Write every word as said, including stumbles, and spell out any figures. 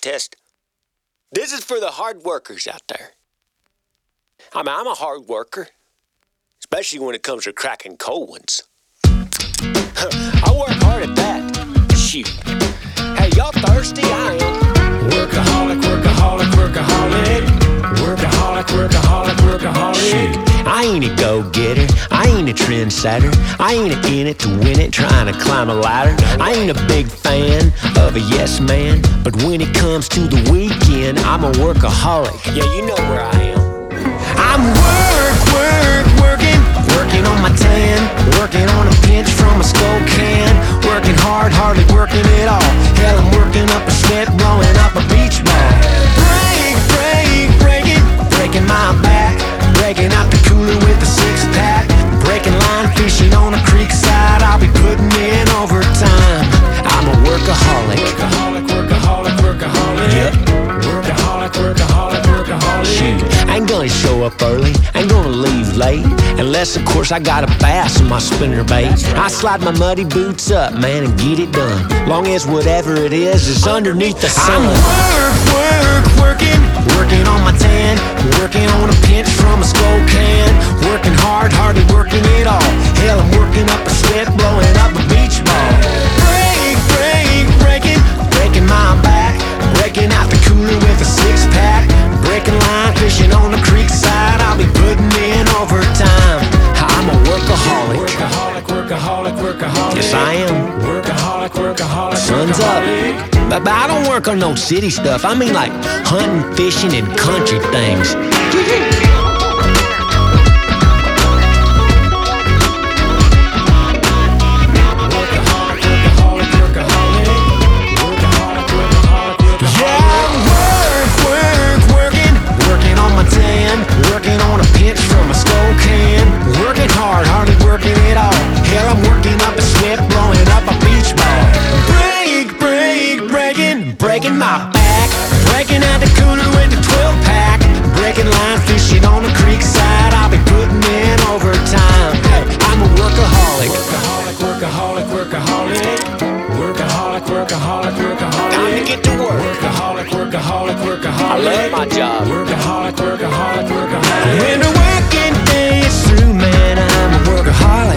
contest. This is for the hard workers out there. I mean, I'm a hard worker, especially when it comes to cracking cold ones. I work hard at that. Shoot. Hey, y'all thirsty? I am. Workaholic, workaholic, workaholic. Workaholic, workaholic, workaholic. Shoot. I ain't a go-getter, I ain't a trendsetter, I ain't in it to win it, trying to climb a ladder. I ain't a big fan of a yes man, but when it comes to the weekend, I'm a workaholic. Yeah, you know where I am. I'm work, work, working, working on my tan, working on a pinch from a skull can, working hard, hardly working at all. Hell, I'm working up a sweat, blowing up a beach ball. Break, break, breaking, breaking my back, breaking out the cooler with a six-pack, breaking line fishing on a creek side. I'll be putting in overtime. I'm a workaholic. Workaholic, workaholic, workaholic. Yep. Workaholic, workaholic, workaholic. Shoot, I ain't gonna show up early, ain't gonna leave late, unless of course I got a bass in my spinnerbait. I slide my muddy boots up, man, and get it done, long as whatever it is is underneath the sun. I'm work, work, working, working on my tan, working on a pinch from a skull can, working hard, hardly working at all. Hell, I'm working up a sweat, blowing up a beach ball. Break, break, breaking, breaking my back, breaking out the cooler with a six-pack, breaking line fishing on the creek side. I'll be putting in overtime. I'm a workaholic. Workaholic, workaholic, workaholic. Yes, I am. Workaholic, workaholic, Sun's workaholic. up. But, but I don't work on no city stuff. I mean like hunting, fishing, and country things. Working on a pinch from a skull can, working hard, hardly working at all. Hell, I'm working up a sweat, blowing up a beach ball. Break, break, breaking, breaking my back, breaking out the cooler with the twelve pack, breaking line fishing on the creek side. I'll be putting in overtime. Hey, I'm a workaholic. Workaholic, workaholic, workaholic. Workaholic, workaholic, workaholic. Time to get to work. Workaholic, workaholic, workaholic. I love my job. Workaholic, workaholic, workaholic. When the working day is through, man, I'm a workaholic.